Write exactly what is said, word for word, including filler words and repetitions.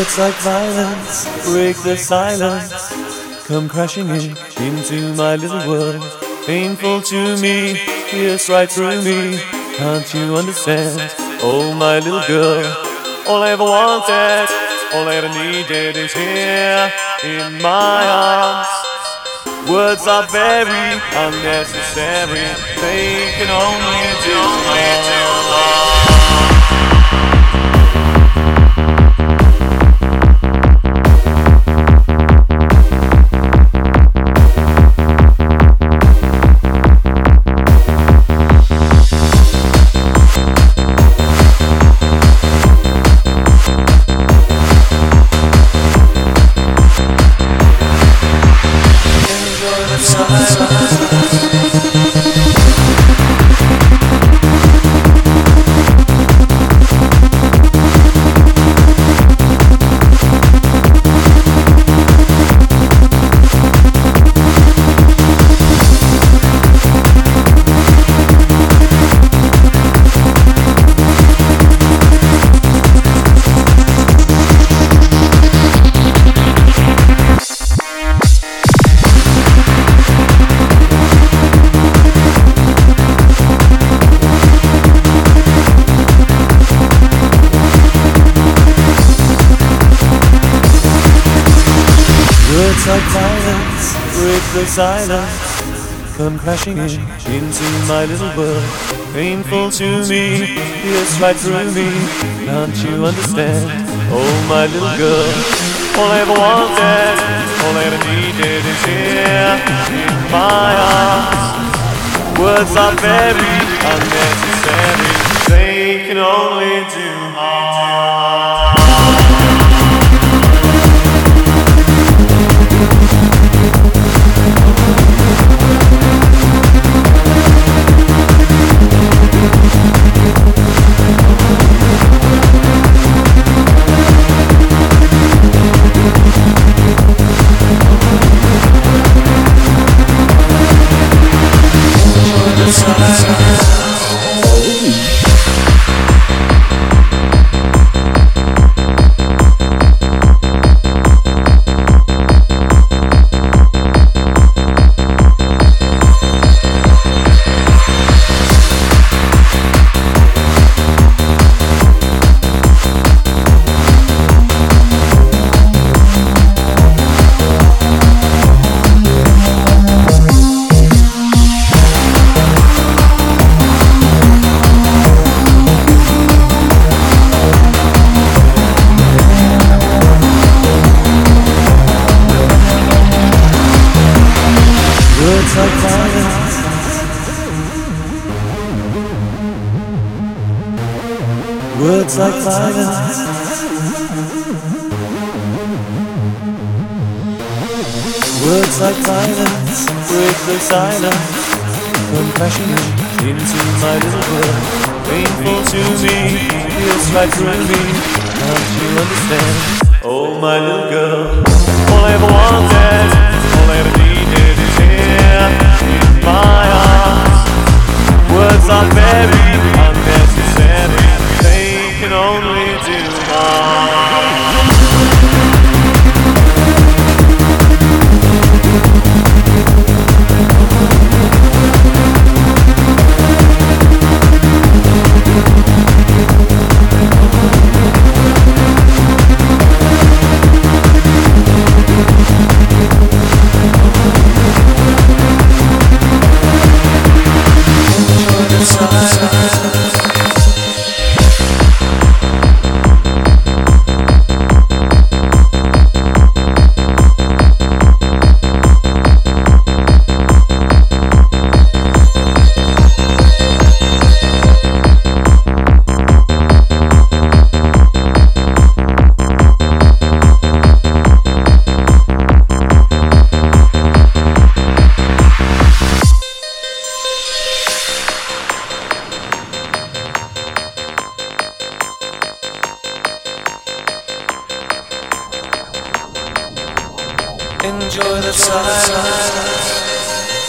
Words like violence break the silence, come crashing in into my little world. Painful to me, pierce right through me. Can't you understand? Oh, my little girl. All I ever wanted, all I ever needed is here in my arms. Words are very unnecessary, they can only do harm. Words like violence break the silence, come crashing in into my little world. Painful to me, pierce right through me. Can't you understand? Oh, my little girl. All I ever wanted, all I ever needed is here in my arms. Words are very unnecessary, they can only do harm. Words like violence. Words like violence. Words like violence break the silence, come crashing in into my little world. Painful to me, pierce right through me. Can't you understand? Oh, my little girl. All I ever wanted, all I ever needed is here in my arms. Words are very unnecessary, they can only do harm. Enjoy the silence.